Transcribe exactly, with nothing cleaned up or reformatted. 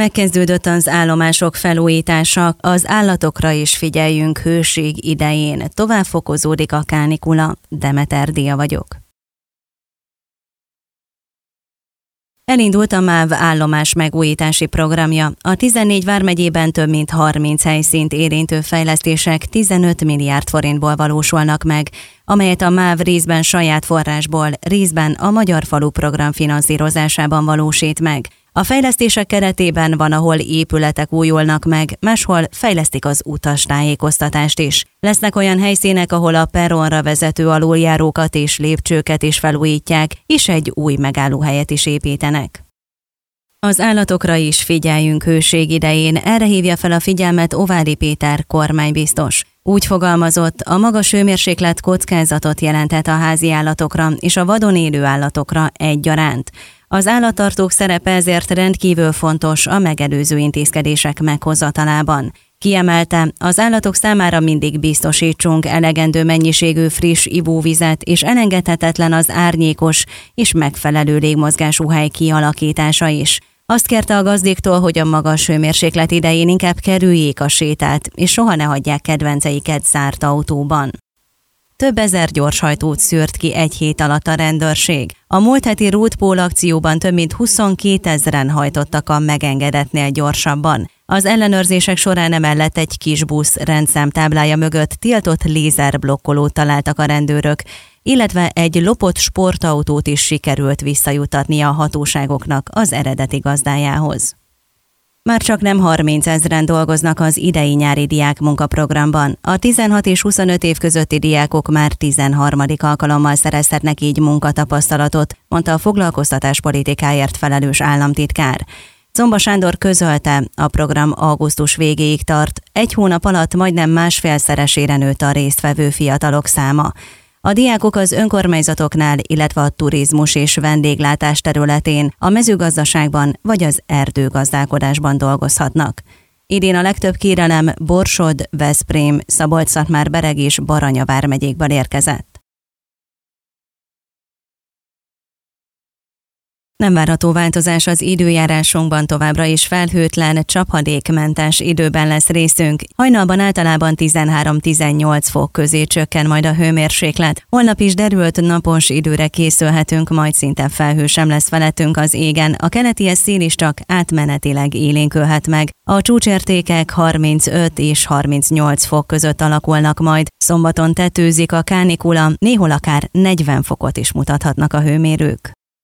Megkezdődött az állomások felújítása, az állatokra is figyeljünk hőség idején. Tovább fokozódik a kánikula. Demeter Dia vagyok. Elindult a MÁV állomás megújítási programja. A tizennégy vármegyében több mint harminc helyszínt érintő fejlesztések tizenöt milliárd forintból valósulnak meg, amelyet a MÁV részben saját forrásból, részben a Magyar Falu program finanszírozásában valósít meg. A fejlesztések keretében van, ahol épületek újulnak meg, máshol fejlesztik az utastájékoztatást is. Lesznek olyan helyszínek, ahol a perronra vezető aluljárókat és lépcsőket is felújítják, és egy új megállóhelyet is építenek. Az állatokra is figyeljünk hőség idején, erre hívja fel a figyelmet Ovári Péter kormánybiztos. Úgy fogalmazott, a magas hőmérséklet kockázatot jelenthet a házi állatokra és a vadon élő állatokra egyaránt. Az állattartók szerepe ezért rendkívül fontos a megelőző intézkedések meghozatalában. Kiemelte, az állatok számára mindig biztosítsunk elegendő mennyiségű friss ivóvizet, és elengedhetetlen az árnyékos és megfelelő légmozgású hely kialakítása is. Azt kérte a gazdéktól, hogy a magas hőmérséklet idején inkább kerüljék a sétát, és soha ne hagyják kedvenceiket zárt autóban. Több ezer gyorshajtót szűrt ki egy hét alatt a rendőrség. A múlt heti Roadpól akcióban több mint huszonkétezren hajtottak a megengedetnél gyorsabban. Az ellenőrzések során emellett egy kis busz rendszámtáblája mögött tiltott lézerblokkolót találtak a rendőrök, illetve egy lopott sportautót is sikerült visszajutatnia a hatóságoknak az eredeti gazdájához. Már csak nem harmincezren dolgoznak az idei nyári diák munkaprogramban. A tizenhat és huszonöt év közötti diákok már tizenharmadik alkalommal szerezhetnek így munkatapasztalatot, mondta a foglalkoztatáspolitikáért felelős államtitkár. Czomba Sándor közölte, a program augusztus végéig tart, egy hónap alatt majdnem másfélszeresére nőtt a résztvevő fiatalok száma. A diákok az önkormányzatoknál, illetve a turizmus és vendéglátás területén, a mezőgazdaságban vagy az erdőgazdálkodásban dolgozhatnak. Idén a legtöbb kérelem Borsod, Veszprém, Szabolcs-Szatmár-Bereg és Baranya vármegyékből érkezett. Nem várható változás az időjárásunkban, továbbra is felhőtlen, csapadékmentes időben lesz részünk. Hajnalban általában tizenhárom-tizennyolc fok közé csökken majd a hőmérséklet. Holnap is derült napos időre készülhetünk, majd szinte felhő sem lesz felettünk az égen. A keleti szél is csak átmenetileg élénkülhet meg. A csúcsértékek harmincöt és harmincnyolc fok között alakulnak majd. Szombaton tetőzik a kánikula, néhol akár negyven fokot is mutathatnak a hőmérők.